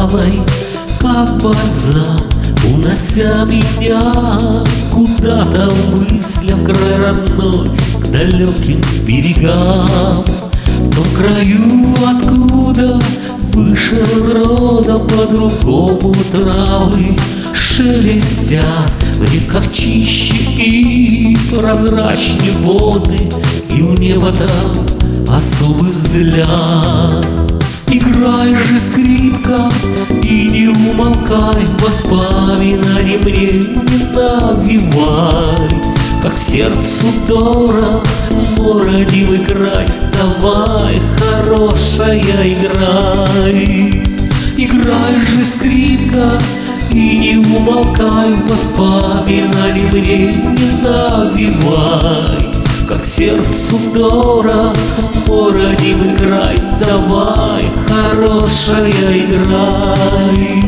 усталой, как бальзам, унося меня куда-то в мыслях край родной, к далеким берегам. В том краю, откуда вышел родом, по-другому травы шелестят, в реках чище и прозрачнее воды, и у неба там особый взгляд. Играй же, скрипка, и не умолкай, воспоминания мне не навевай. Как сердцу дорог мой родимый край, давай, хорошая, играй. Играй же, скрипка, и не умолкай, воспоминания мне не навевай. Как сердцу дорог мой родимый край, давай, хорошая, играй.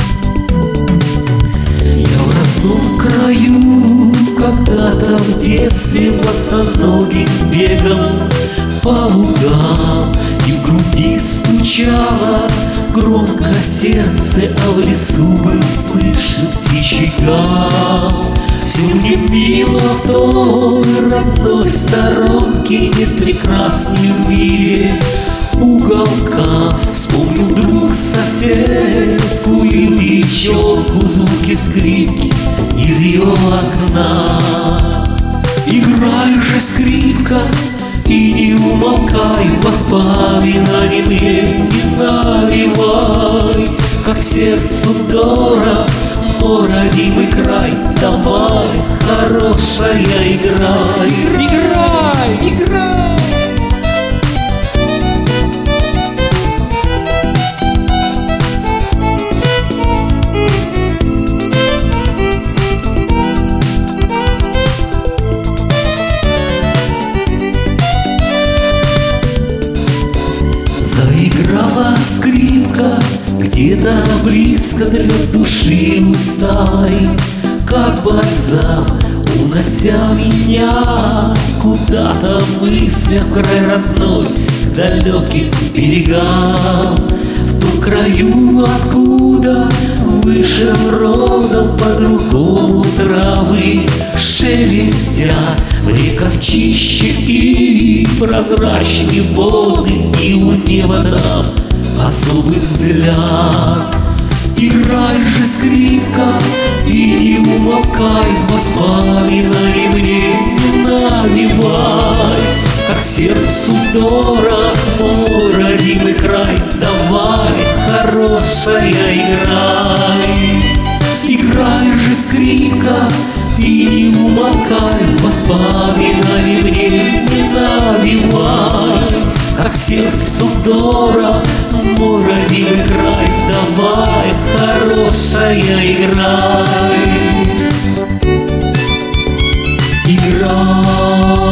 Я в родном краю когда-то в детстве босоногим бегал по лугам, и в груди стучало громко сердце, а в лесу был слышен птичий гам. Все мне мило в той родной сторонке, нет прекрасней в мире уголка. Вспомнил вдруг соседскую девчонку, звуки скрипки из ее окна. Играй же, скрипка, и не умолкай, воспоминания мне не навевай. Как сердцу дорог мой родимый край, давай, хорошая, играй. Играй, играй. Заиграла скрипка где-то близко для души усталой, как бальзам, унося меня куда-то в мыслях в край родной, к далеким берегам. В том краю, откуда вышел родом, по-другому травы шелестят, в реках чище и прозрачнее воды, и у неба там особый взгляд. Играй же, скрипка, и не умолкай, воспоминания мне не навевай. Как сердцу дорог мой родимый край, давай, хорошая, играй. Играй же, скрипка, и не умолкай, воспоминания мне не навевай. Как сердцу дорог мой родимый край, давай, хорошая, играй. Играй.